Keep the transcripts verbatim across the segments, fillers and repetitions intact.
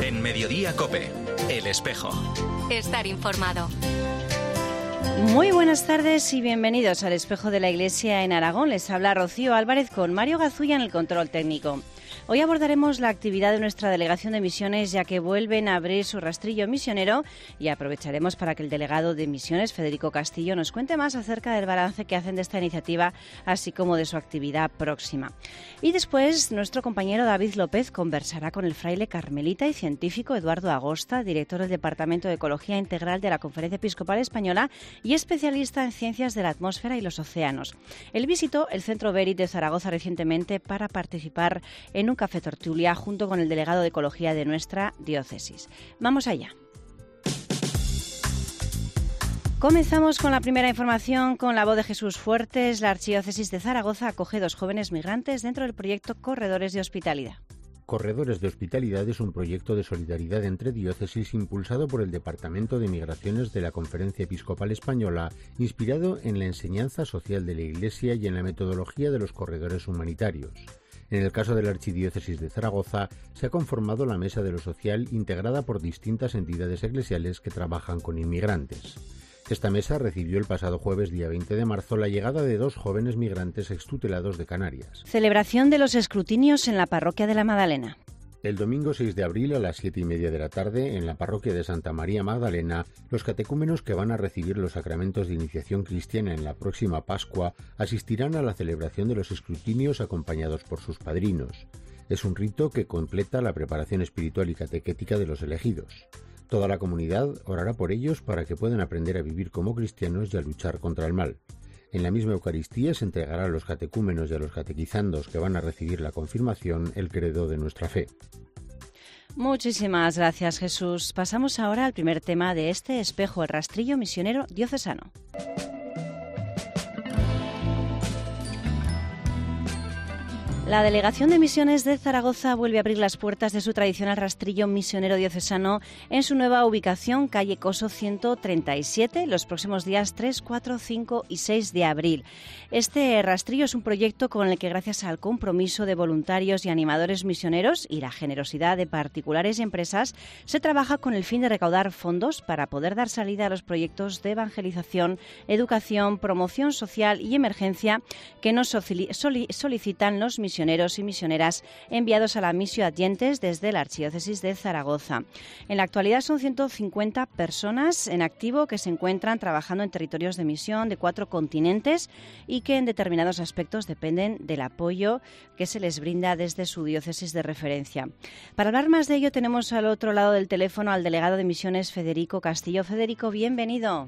En Mediodía COPE, El Espejo. Estar informado. Muy buenas tardes y bienvenidos al Espejo de la Iglesia en Aragón. Les habla Rocío Álvarez con Mario Gazulla en el control técnico. Hoy abordaremos la actividad de nuestra delegación de misiones, ya que vuelven a abrir su rastrillo misionero, y aprovecharemos para que el delegado de misiones, Federico Castillo, nos cuente más acerca del balance que hacen de esta iniciativa, así como de su actividad próxima. Y después, nuestro compañero David López conversará con el fraile carmelita y científico Eduardo Agosta, director del Departamento de Ecología Integral de la Conferencia Episcopal Española y especialista en ciencias de la atmósfera y los océanos. Él visitó el Centro Berit de Zaragoza recientemente para participar en un café tertulia junto con el delegado de Ecología de nuestra diócesis. Vamos allá. Comenzamos con la primera información con la voz de Jesús Fuertes. La Archidiócesis de Zaragoza acoge dos jóvenes migrantes dentro del proyecto Corredores de Hospitalidad. Corredores de Hospitalidad es un proyecto de solidaridad entre diócesis impulsado por el Departamento de Migraciones de la Conferencia Episcopal Española, inspirado en la enseñanza social de la Iglesia y en la metodología de los corredores humanitarios. En el caso de la Archidiócesis de Zaragoza, se ha conformado la Mesa de lo Social integrada por distintas entidades eclesiales que trabajan con inmigrantes. Esta mesa recibió el pasado jueves, día veinte de marzo, la llegada de dos jóvenes migrantes extutelados de Canarias. Celebración de los escrutinios en la Parroquia de la Magdalena. El domingo seis de abril a las siete y media de la tarde, en la parroquia de Santa María Magdalena, los catecúmenos que van a recibir los sacramentos de iniciación cristiana en la próxima Pascua asistirán a la celebración de los escrutinios acompañados por sus padrinos. Es un rito que completa la preparación espiritual y catequética de los elegidos. Toda la comunidad orará por ellos para que puedan aprender a vivir como cristianos y a luchar contra el mal. En la misma Eucaristía se entregará a los catecúmenos y a los catequizandos que van a recibir la confirmación el credo de nuestra fe. Muchísimas gracias, Jesús. Pasamos ahora al primer tema de este espejo, el rastrillo misionero diocesano. La Delegación de Misiones de Zaragoza vuelve a abrir las puertas de su tradicional rastrillo misionero diocesano en su nueva ubicación, calle Coso ciento treinta y siete, los próximos días tres, cuatro, cinco y seis de abril. Este rastrillo es un proyecto con el que, gracias al compromiso de voluntarios y animadores misioneros y la generosidad de particulares y empresas, se trabaja con el fin de recaudar fondos para poder dar salida a los proyectos de evangelización, educación, promoción social y emergencia que nos solicitan los misioneros misioneros y misioneras enviados a la Missio Adyentes desde la Archidiócesis de Zaragoza. En la actualidad son ciento cincuenta personas en activo que se encuentran trabajando en territorios de misión de cuatro continentes y que en determinados aspectos dependen del apoyo que se les brinda desde su diócesis de referencia. Para hablar más de ello tenemos al otro lado del teléfono al delegado de misiones, Federico Castillo. Federico, bienvenido.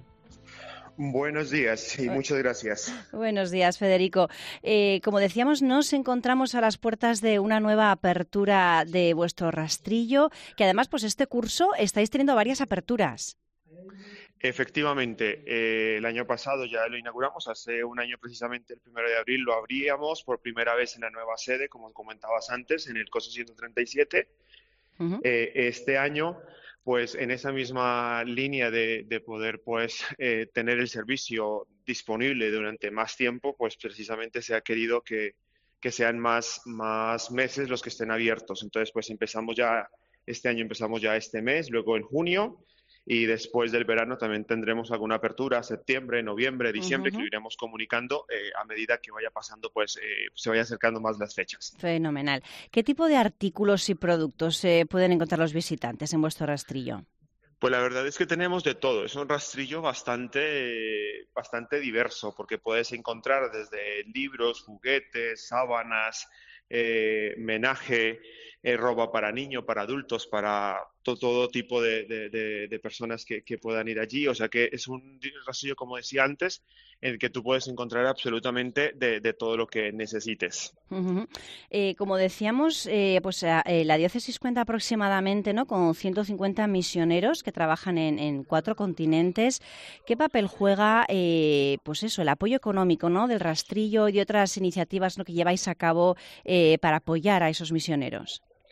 Buenos días y muchas gracias. Buenos días, Federico. Eh, como decíamos, nos encontramos a las puertas de una nueva apertura de vuestro rastrillo, que además, pues este curso estáis teniendo varias aperturas. Efectivamente, eh, el año pasado ya lo inauguramos, hace un año precisamente, el primero de abril, lo abríamos por primera vez en la nueva sede, como comentabas antes, en el Coso ciento treinta y siete. Uh-huh. Eh, este año, pues en esa misma línea de, de poder pues eh, tener el servicio disponible durante más tiempo, pues precisamente se ha querido que, que sean más, más meses los que estén abiertos. Entonces, pues empezamos ya, este año empezamos ya este mes, luego en junio, y después del verano también tendremos alguna apertura, septiembre, noviembre, diciembre, uh-huh. que lo iremos comunicando eh, a medida que vaya pasando, pues eh, se vaya acercando más las fechas. Fenomenal. ¿Qué tipo de artículos y productos eh, pueden encontrar los visitantes en vuestro rastrillo? Pues la verdad es que tenemos de todo. Es un rastrillo bastante, bastante diverso, porque puedes encontrar desde libros, juguetes, sábanas, eh, menaje, eh, ropa para niños, para adultos, para to- todo tipo de, de, de, de personas que, que puedan ir allí. O sea que es un rastrillo, como decía antes, en el que tú puedes encontrar absolutamente de, de todo lo que necesites. Uh-huh. Eh, como decíamos, eh, pues eh, la diócesis cuenta aproximadamente, ¿no?, con ciento cincuenta misioneros que trabajan en, en cuatro continentes. ¿Qué papel juega, eh, pues eso, el apoyo económico, ¿no?, del rastrillo y de otras iniciativas, ¿no?, que lleváis a cabo eh, para apoyar a esos misioneros?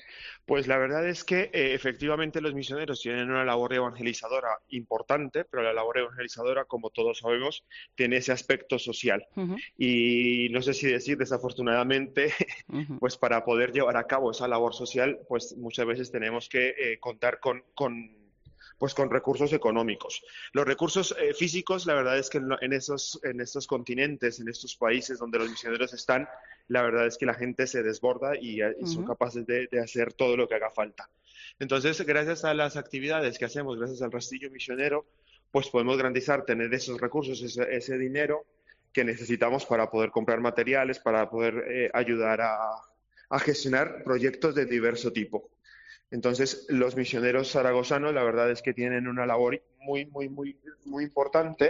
Pues la verdad es que eh, efectivamente los misioneros tienen una labor evangelizadora importante, pero la labor evangelizadora, como todos sabemos, tiene ese aspecto social. Uh-huh. Y no sé si decir, desafortunadamente, Uh-huh. pues para poder llevar a cabo esa labor social, pues muchas veces tenemos que eh, contar con, con, pues con recursos económicos. Los recursos eh, físicos, la verdad es que en, en, esos, en estos continentes, en estos países donde los misioneros están, la verdad es que la gente se desborda y, y son Uh-huh. capaces de, de hacer todo lo que haga falta. Entonces, gracias a las actividades que hacemos, gracias al rastrillo misionero, pues podemos garantizar tener esos recursos, ese, ese dinero que necesitamos para poder comprar materiales, para poder eh, ayudar a, a gestionar proyectos de diverso tipo. Entonces, los misioneros zaragozanos, la verdad es que tienen una labor muy, muy, muy, muy importante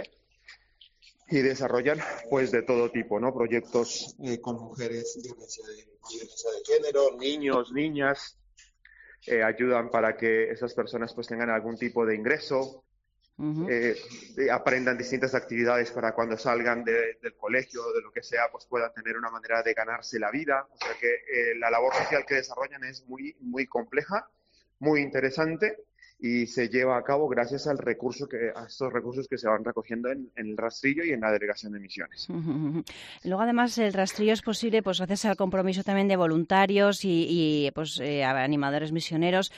y desarrollan, pues, de todo tipo, ¿no? Proyectos eh, con mujeres, violencia de, violencia de género, niños, niñas, eh, ayudan para que esas personas, pues, tengan algún tipo de ingreso, Uh-huh. eh, aprendan distintas actividades para cuando salgan de, del colegio o de lo que sea, pues puedan tener una manera de ganarse la vida. O sea que eh, la labor social que desarrollan es muy, muy compleja, muy interesante y se lleva a cabo gracias al recurso que, a estos recursos que se van recogiendo en, en el rastrillo y en la delegación de misiones. Uh-huh. Luego, además, el rastrillo es posible pues gracias al compromiso también de voluntarios y, y pues eh, animadores misioneros.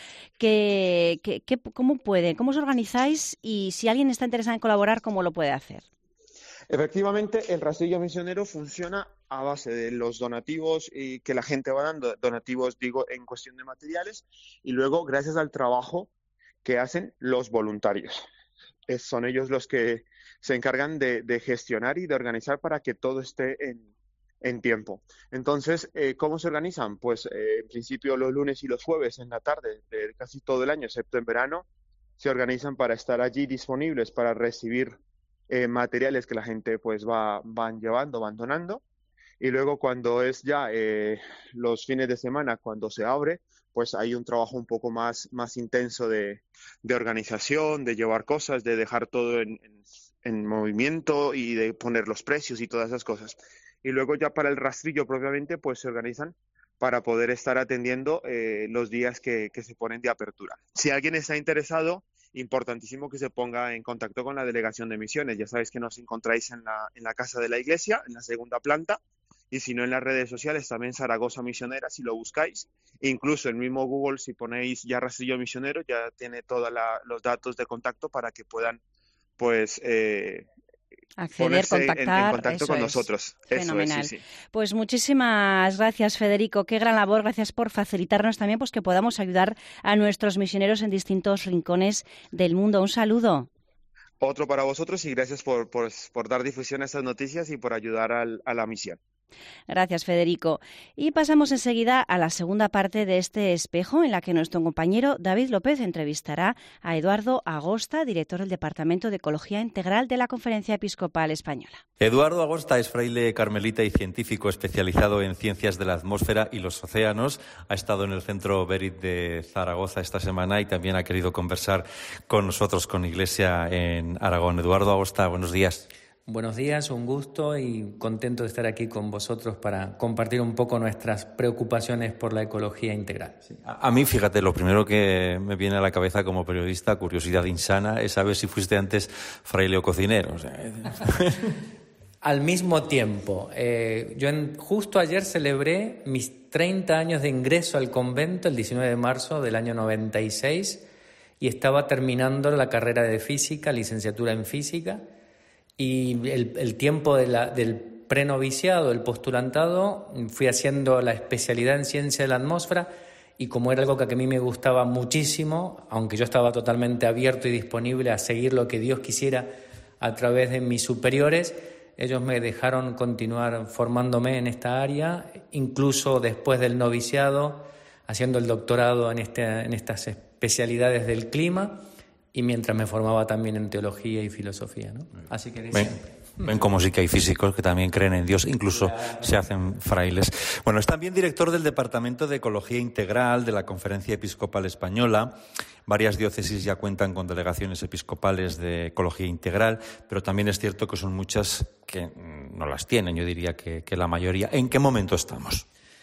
Que, que, que, ¿Cómo pueden? ¿Cómo os organizáis? Y si alguien está interesado en colaborar, ¿cómo lo puede hacer? Efectivamente, el rastrillo misionero funciona a base de los donativos y que la gente va dando, donativos, digo, en cuestión de materiales, y luego gracias al trabajo que hacen los voluntarios. Es, son ellos los que se encargan de, de gestionar y de organizar para que todo esté en, en tiempo. Entonces, eh, ¿cómo se organizan? Pues eh, en principio los lunes y los jueves en la tarde de casi todo el año, excepto en verano, se organizan para estar allí disponibles para recibir eh, materiales que la gente pues va van llevando, van donando. Y luego cuando es ya eh, los fines de semana, cuando se abre, pues hay un trabajo un poco más, más intenso de, de organización, de llevar cosas, de dejar todo en, en, en movimiento y de poner los precios y todas esas cosas. Y luego ya para el rastrillo propiamente, pues se organizan para poder estar atendiendo eh, los días que, que se ponen de apertura. Si alguien está interesado, importantísimo que se ponga en contacto con la delegación de misiones. Ya sabéis que nos encontráis en la, en la casa de la iglesia, en la segunda planta, y si no en las redes sociales también Zaragoza Misionera, si lo buscáis. Incluso el mismo Google, si ponéis ya rastrillo misionero, ya tiene todos los datos de contacto para que puedan pues eh, acceder, contactar, en, en contacto con es. nosotros. Fenomenal. Eso es, sí, sí. Pues muchísimas gracias, Federico. Qué gran labor. Gracias por facilitarnos también pues que podamos ayudar a nuestros misioneros en distintos rincones del mundo. Un saludo. Otro para vosotros y gracias por, por, por dar difusión a estas noticias y por ayudar al, a la misión. Gracias, Federico. Y pasamos enseguida a la segunda parte de este espejo, en la que nuestro compañero David López entrevistará a Eduardo Agosta, director del Departamento de Ecología Integral de la Conferencia Episcopal Española. Eduardo Agosta es fraile carmelita y científico especializado en ciencias de la atmósfera y los océanos. Ha estado en el Centro Berit de Zaragoza esta semana y también ha querido conversar con nosotros, con Iglesia en Aragón. Eduardo Agosta, buenos días. Buenos días, un gusto y contento de estar aquí con vosotros para compartir un poco nuestras preocupaciones por la ecología integral. Sí. A, a mí, fíjate, lo primero que me viene a la cabeza como periodista, curiosidad insana, es saber si fuiste antes fraile o cocinero. O sea, Al mismo tiempo, eh, yo en, justo ayer celebré mis treinta años de ingreso al convento, el diecinueve de marzo del año noventa y seis, y estaba terminando la carrera de física, licenciatura en física. Y el, el tiempo de la, del prenoviciado, el postulantado, fui haciendo la especialidad en ciencia de la atmósfera y como era algo que a mí me gustaba muchísimo, aunque yo estaba totalmente abierto y disponible a seguir lo que Dios quisiera a través de mis superiores, ellos me dejaron continuar formándome en esta área, incluso después del noviciado, haciendo el doctorado en, este, en estas especialidades del clima. Y mientras me formaba también en teología y filosofía, ¿no? Así que de ven, siempre. Ven como sí que hay físicos que también creen en Dios, incluso claro. Se hacen frailes. Bueno, es también director del Departamento de Ecología Integral de la Conferencia Episcopal Española. Varias diócesis ya cuentan con delegaciones episcopales de ecología integral, pero también es cierto que son muchas que no las tienen, yo diría que, que la mayoría. ¿En qué momento estamos?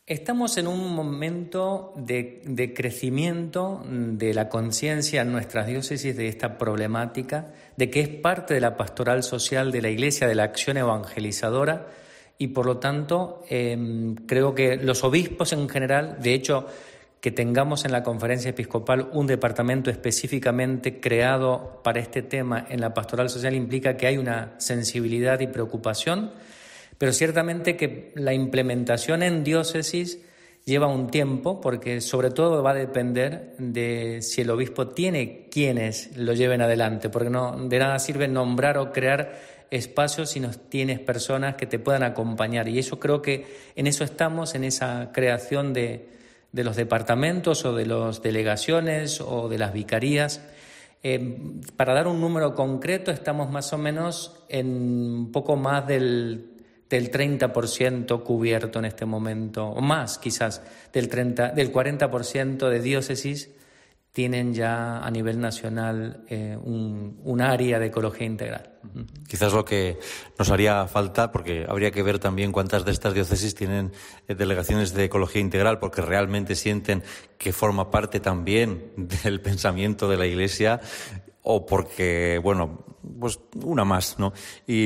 Estamos en un momento de, de crecimiento de la conciencia en nuestras diócesis de esta problemática, de que es parte de la pastoral social de la Iglesia, de la acción evangelizadora, y por lo tanto eh, creo que los obispos en general, de hecho, que tengamos en la Conferencia Episcopal un departamento específicamente creado para este tema en la pastoral social implica que hay una sensibilidad y preocupación. Pero ciertamente que la implementación en diócesis lleva un tiempo, porque sobre todo va a depender de si el obispo tiene quienes lo lleven adelante, porque no de nada sirve nombrar o crear espacios si no tienes personas que te puedan acompañar. Y eso creo que en eso estamos, en esa creación de, de los departamentos o de las delegaciones o de las vicarías. Eh, para dar un número concreto, estamos más o menos en un poco más del del treinta por ciento cubierto en este momento, o más quizás, del, treinta, del cuarenta por ciento de diócesis tienen ya a nivel nacional eh, un, un área de ecología integral. Quizás lo que nos haría falta, porque habría que ver también cuántas de estas diócesis tienen eh, delegaciones de ecología integral, porque realmente sienten que forma parte también del pensamiento de la Iglesia, o porque, bueno, pues una más, ¿no?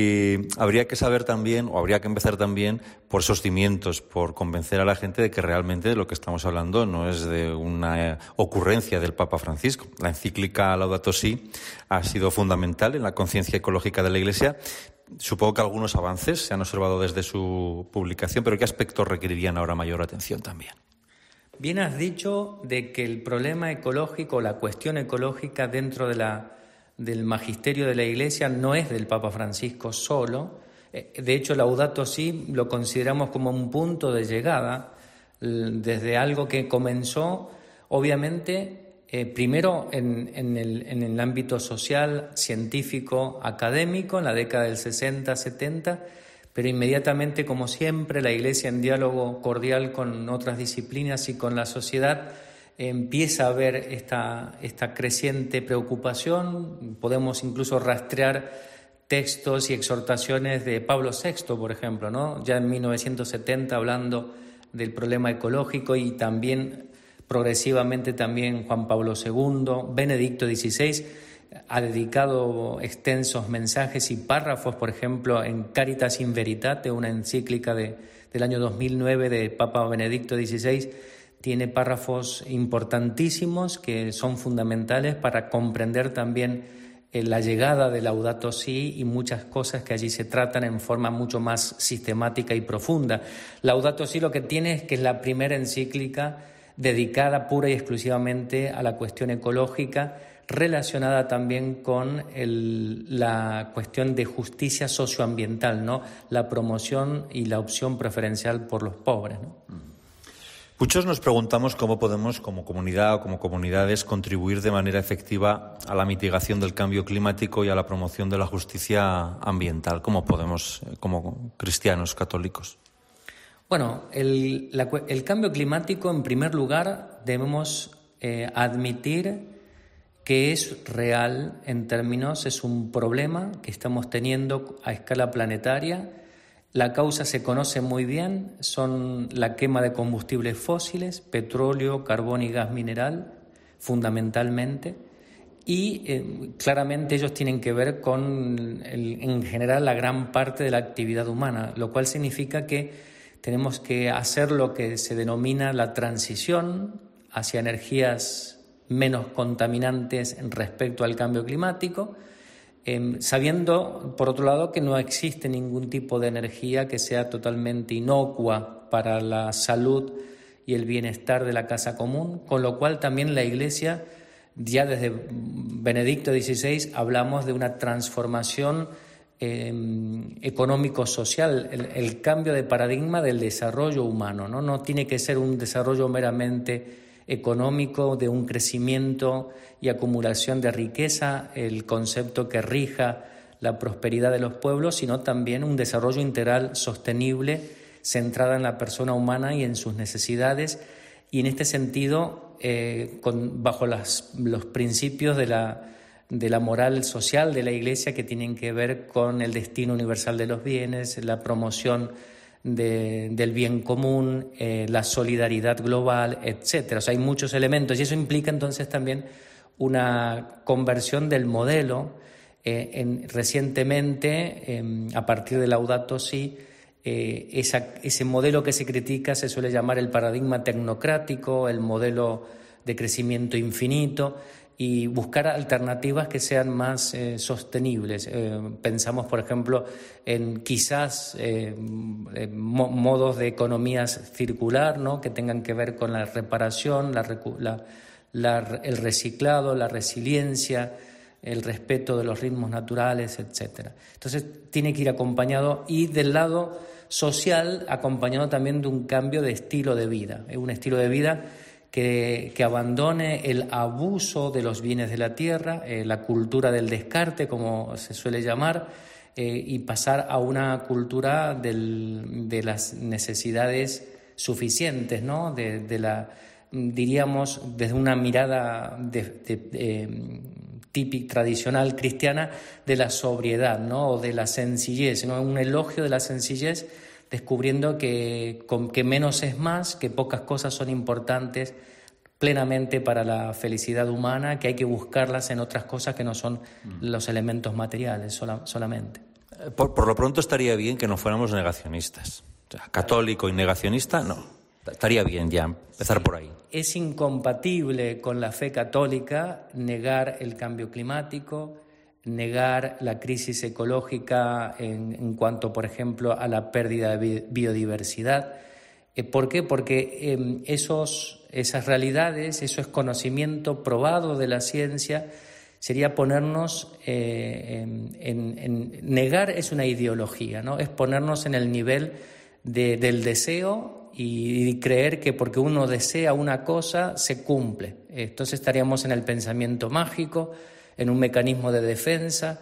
Y habría que saber también, o habría que empezar también por esos cimientos, por convencer a la gente de que realmente de lo que estamos hablando no es de una ocurrencia del Papa Francisco. La encíclica Laudato Si ha sido fundamental en la conciencia ecológica de la Iglesia. Supongo que algunos avances se han observado desde su publicación, pero ¿qué aspectos requerirían ahora mayor atención también? Bien has dicho de que el problema ecológico, la cuestión ecológica dentro de la, del magisterio de la Iglesia no es del Papa Francisco solo. De hecho, Laudato Si lo consideramos como un punto de llegada desde algo que comenzó, obviamente, eh, primero en, en, el, en el ámbito social, científico, académico, en la década del sesenta, setenta, pero inmediatamente, como siempre, la Iglesia, en diálogo cordial con otras disciplinas y con la sociedad, empieza a ver esta, esta creciente preocupación. Podemos incluso rastrear textos y exhortaciones de Pablo sexto, por ejemplo, ¿no? Ya en mil novecientos setenta, hablando del problema ecológico, y también progresivamente también Juan Pablo segundo, Benedicto dieciséis, ha dedicado extensos mensajes y párrafos, por ejemplo, en Caritas in Veritate, una encíclica de, del año dos mil nueve de Papa Benedicto dieciséis, tiene párrafos importantísimos que son fundamentales para comprender también eh, la llegada de Laudato Si y muchas cosas que allí se tratan en forma mucho más sistemática y profunda. Laudato Si lo que tiene es que es la primera encíclica dedicada pura y exclusivamente a la cuestión ecológica, relacionada también con el, la cuestión de justicia socioambiental, ¿no? La promoción y la opción preferencial por los pobres, ¿no? Muchos nos preguntamos cómo podemos, como comunidad o como comunidades, contribuir de manera efectiva a la mitigación del cambio climático y a la promoción de la justicia ambiental. ¿Cómo podemos, como cristianos católicos? Bueno, el, la, el cambio climático, en primer lugar, debemos eh, admitir que es real en términos, es un problema que estamos teniendo a escala planetaria. La causa se conoce muy bien, son la quema de combustibles fósiles, petróleo, carbón y gas mineral, fundamentalmente, y eh, claramente ellos tienen que ver con, el, en general, la gran parte de la actividad humana, lo cual significa que tenemos que hacer lo que se denomina la transición hacia energías menos contaminantes respecto al cambio climático, eh, sabiendo, por otro lado, que no existe ningún tipo de energía que sea totalmente inocua para la salud y el bienestar de la casa común, con lo cual también la Iglesia, ya desde Benedicto dieciséis, hablamos de una transformación eh, económico-social, el, el cambio de paradigma del desarrollo humano, ¿no? No tiene que ser un desarrollo meramente económico, de un crecimiento y acumulación de riqueza, el concepto que rija la prosperidad de los pueblos, sino también un desarrollo integral sostenible, centrada en la persona humana y en sus necesidades, y en este sentido, eh, con, bajo las, los principios de la, de la moral social de la Iglesia, que tienen que ver con el destino universal de los bienes, la promoción de, del bien común, eh, la solidaridad global, etcétera. O sea, hay muchos elementos y eso implica entonces también una conversión del modelo. Eh, en, recientemente, eh, a partir de Laudato Si, eh, esa, ese modelo que se critica se suele llamar el paradigma tecnocrático, el modelo de crecimiento infinito, y buscar alternativas que sean más eh, sostenibles. Eh, pensamos, por ejemplo, en quizás eh, mo- modos de economías circular, ¿no?, que tengan que ver con la reparación, la, la, la, el reciclado, la resiliencia, el respeto de los ritmos naturales, etcétera. Entonces, tiene que ir acompañado, y del lado social, acompañado también de un cambio de estilo de vida. Es un estilo de vida que, que abandone el abuso de los bienes de la tierra, eh, la cultura del descarte, como se suele llamar, eh, y pasar a una cultura del, de las necesidades suficientes, ¿no? De, de la, diríamos, desde una mirada de, de, eh, típica, tradicional cristiana, de la sobriedad, ¿no?, o de la sencillez, ¿no?, un elogio de la sencillez, descubriendo que, con, que menos es más, que pocas cosas son importantes plenamente para la felicidad humana, que hay que buscarlas en otras cosas que no son los elementos materiales sola, solamente. Por, por lo pronto estaría bien que no fuéramos negacionistas. O sea, católico y negacionista, no. Estaría bien ya empezar por ahí. Es incompatible con la fe católica negar el cambio climático, negar la crisis ecológica en, en cuanto, por ejemplo, a la pérdida de biodiversidad. Eh, ¿Por qué? Porque eh, esos, esas realidades, eso es conocimiento probado de la ciencia, sería ponernos eh, en, en, en negar es una ideología, ¿no? Es ponernos en el nivel de, del deseo y, y creer que porque uno desea una cosa se cumple. Entonces estaríamos en el pensamiento mágico, en un mecanismo de defensa,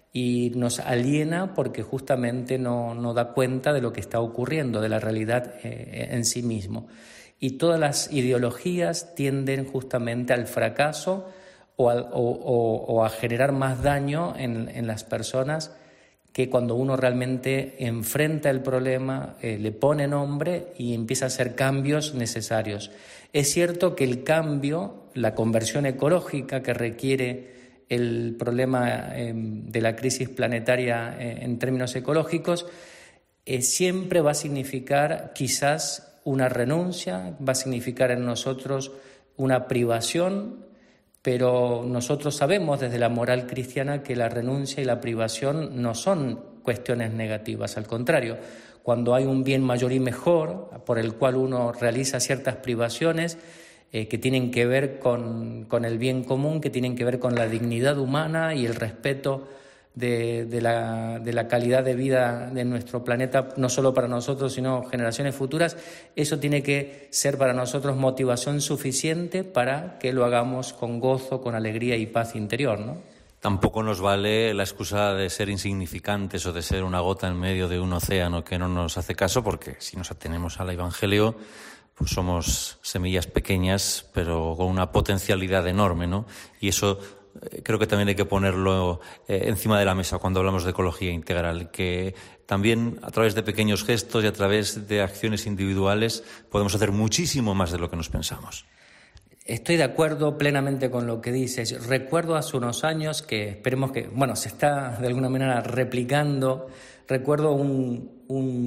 y nos aliena porque justamente no, no da cuenta de lo que está ocurriendo, de la realidad eh, en sí mismo. Y todas las ideologías tienden justamente al fracaso o a, o, o, o a generar más daño en, en las personas, que cuando uno realmente enfrenta el problema, eh, le pone nombre y empieza a hacer cambios necesarios. Es cierto que el cambio, la conversión ecológica que requiere el problema eh, de la crisis planetaria eh, en términos ecológicos, eh, siempre va a significar quizás una renuncia, va a significar en nosotros una privación, pero nosotros sabemos desde la moral cristiana que la renuncia y la privación no son cuestiones negativas, al contrario, cuando hay un bien mayor y mejor por el cual uno realiza ciertas privaciones, Eh, que tienen que ver con, con el bien común, que tienen que ver con la dignidad humana y el respeto de, de, la, de la calidad de vida de nuestro planeta, no solo para nosotros, sino generaciones futuras. Eso tiene que ser para nosotros motivación suficiente para que lo hagamos con gozo, con alegría y paz interior, ¿no? Tampoco nos vale la excusa de ser insignificantes o de ser una gota en medio de un océano que no nos hace caso, porque si nos atenemos al Evangelio, pues somos semillas pequeñas, pero con una potencialidad enorme, ¿no? Y eso eh, creo que también hay que ponerlo eh, encima de la mesa cuando hablamos de ecología integral, que también a través de pequeños gestos y a través de acciones individuales podemos hacer muchísimo más de lo que nos pensamos. Estoy de acuerdo plenamente con lo que dices. Recuerdo hace unos años que, esperemos que, bueno, se está de alguna manera replicando. Recuerdo un...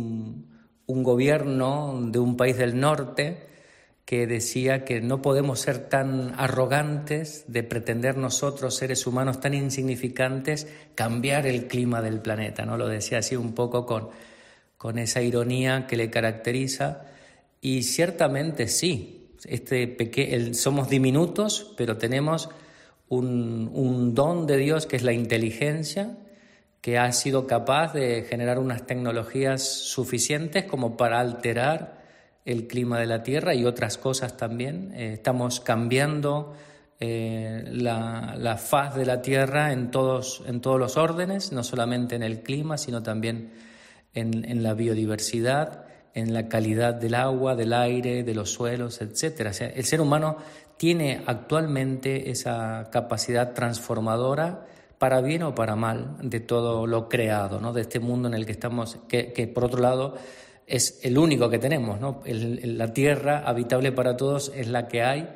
un un gobierno de un país del norte que decía que no podemos ser tan arrogantes de pretender nosotros, seres humanos tan insignificantes, cambiar el clima del planeta, ¿no? Lo decía así un poco con, con esa ironía que le caracteriza, y ciertamente sí, este peque- el, somos diminutos, pero tenemos un, un don de Dios que es la inteligencia, que ha sido capaz de generar unas tecnologías suficientes como para alterar el clima de la Tierra y otras cosas también. Eh, estamos cambiando eh, la, la faz de la Tierra en todos, en todos los órdenes, no solamente en el clima, sino también en, en la biodiversidad, en la calidad del agua, del aire, de los suelos, etcétera. O sea, el ser humano tiene actualmente esa capacidad transformadora, para bien o para mal, de todo lo creado, ¿no? De este mundo en el que estamos, que, que por otro lado es el único que tenemos, ¿no? El, el, la tierra habitable para todos es la que hay,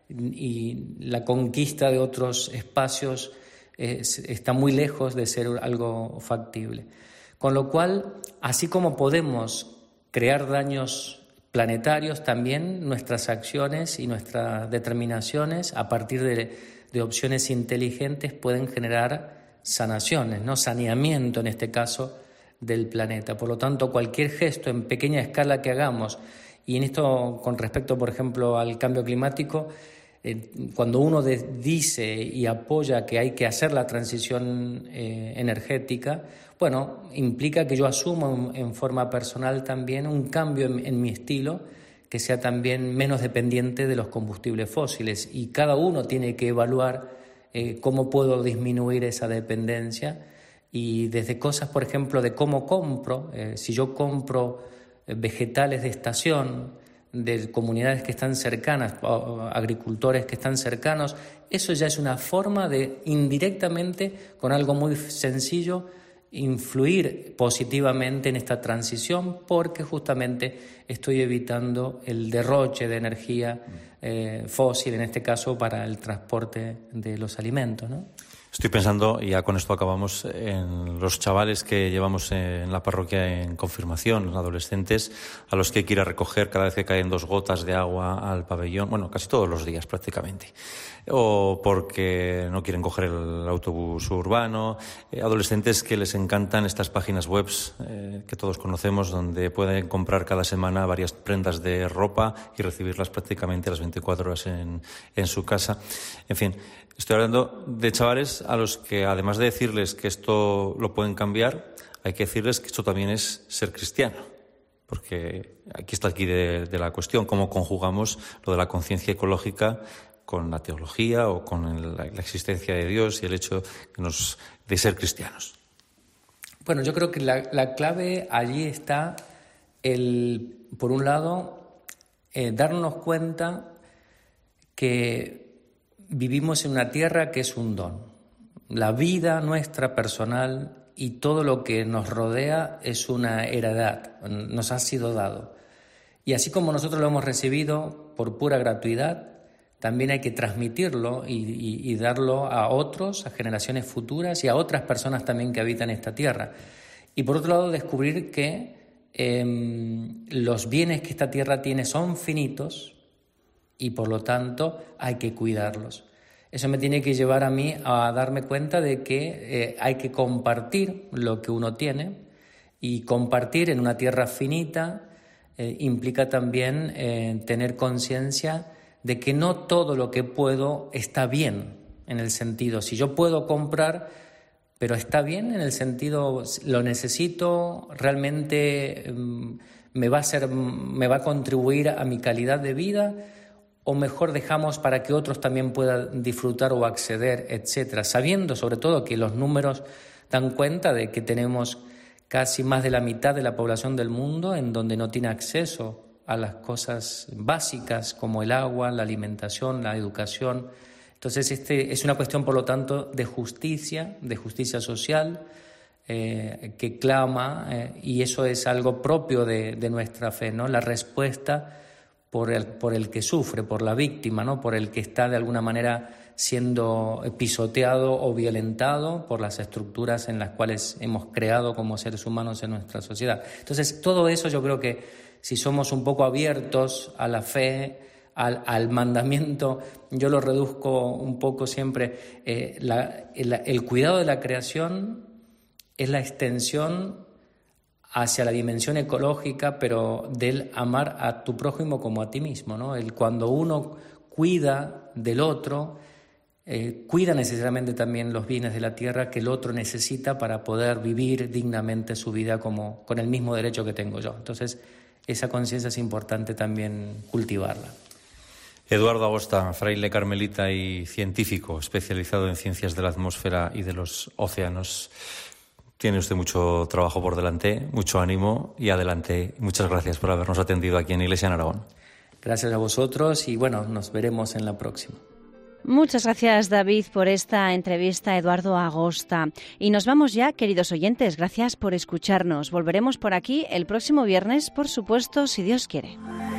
y la conquista de otros espacios es, está muy lejos de ser algo factible. Con lo cual, así como podemos crear daños planetarios, también nuestras acciones y nuestras determinaciones a partir de, de opciones inteligentes pueden generar sanaciones, ¿no? Saneamiento en este caso del planeta. Por lo tanto, cualquier gesto en pequeña escala que hagamos, y en esto con respecto, por ejemplo, al cambio climático, eh, cuando uno de, dice y apoya que hay que hacer la transición eh, energética, bueno, implica que yo asumo en, en forma personal también un cambio en, en mi estilo, que sea también menos dependiente de los combustibles fósiles, y cada uno tiene que evaluar eh, cómo puedo disminuir esa dependencia. Y desde cosas, por ejemplo, de cómo compro, eh, si yo compro eh, vegetales de estación, de comunidades que están cercanas, agricultores que están cercanos, eso ya es una forma de, indirectamente, con algo muy sencillo, influir positivamente en esta transición, porque justamente estoy evitando el derroche de energía eh, fósil, en este caso para el transporte de los alimentos, ¿no? Estoy pensando, y ya con esto acabamos, en los chavales que llevamos en la parroquia en confirmación, adolescentes, a los que hay que ir a recoger cada vez que caen dos gotas de agua al pabellón, bueno, casi todos los días prácticamente, o porque no quieren coger el autobús urbano, eh, adolescentes que les encantan estas páginas web eh, que todos conocemos, donde pueden comprar cada semana varias prendas de ropa y recibirlas prácticamente las veinticuatro horas en, en su casa. En fin, estoy hablando de chavales a los que, además de decirles que esto lo pueden cambiar, hay que decirles que esto también es ser cristiano. Porque aquí está aquí de, de la cuestión, cómo conjugamos lo de la conciencia ecológica con la teología o con el, la, la existencia de Dios y el hecho de, nos, de ser cristianos. Bueno, yo creo que la, la clave allí está, el, por un lado, eh, darnos cuenta que vivimos en una tierra que es un don. La vida nuestra personal y todo lo que nos rodea es una heredad, nos ha sido dado. Y así como nosotros lo hemos recibido por pura gratuidad, también hay que transmitirlo y, y, y darlo a otros, a generaciones futuras y a otras personas también que habitan esta tierra. Y por otro lado, descubrir que eh, los bienes que esta tierra tiene son finitos y por lo tanto hay que cuidarlos. Eso me tiene que llevar a mí a darme cuenta de que eh, hay que compartir lo que uno tiene, y compartir en una tierra finita eh, implica también eh, tener conciencia de que no todo lo que puedo está bien, en el sentido, si yo puedo comprar, pero está bien en el sentido, lo necesito, realmente um, me va a ser, me va a contribuir a mi calidad de vida, o mejor dejamos para que otros también puedan disfrutar o acceder, etcétera, sabiendo sobre todo que los números dan cuenta de que tenemos casi más de la mitad de la población del mundo en donde no tiene acceso a las cosas básicas como el agua, la alimentación, la educación. Entonces, este es una cuestión, por lo tanto, de justicia, de justicia social, eh, que clama, eh, y eso es algo propio de, de nuestra fe, ¿no? La respuesta por el, por el que sufre, por la víctima, ¿no? Por el que está de alguna manera siendo pisoteado o violentado por las estructuras en las cuales hemos creado como seres humanos en nuestra sociedad. Entonces, todo eso yo creo que si somos un poco abiertos a la fe, al, al mandamiento, yo lo reduzco un poco siempre, eh, la, el, el cuidado de la creación es la extensión hacia la dimensión ecológica, pero del amar a tu prójimo como a ti mismo, ¿no? El cuando uno cuida del otro, eh, cuida necesariamente también los bienes de la tierra que el otro necesita para poder vivir dignamente su vida como, con el mismo derecho que tengo yo. Entonces, esa conciencia es importante también cultivarla. Eduardo Agosta, fraile carmelita y científico especializado en ciencias de la atmósfera y de los océanos. Tiene usted mucho trabajo por delante, mucho ánimo y adelante. Muchas gracias por habernos atendido aquí en Iglesia en Aragón. Gracias a vosotros y bueno, nos veremos en la próxima. Muchas gracias, David, por esta entrevista, Eduardo Agosta. Y nos vamos ya, queridos oyentes. Gracias por escucharnos. Volveremos por aquí el próximo viernes, por supuesto, si Dios quiere.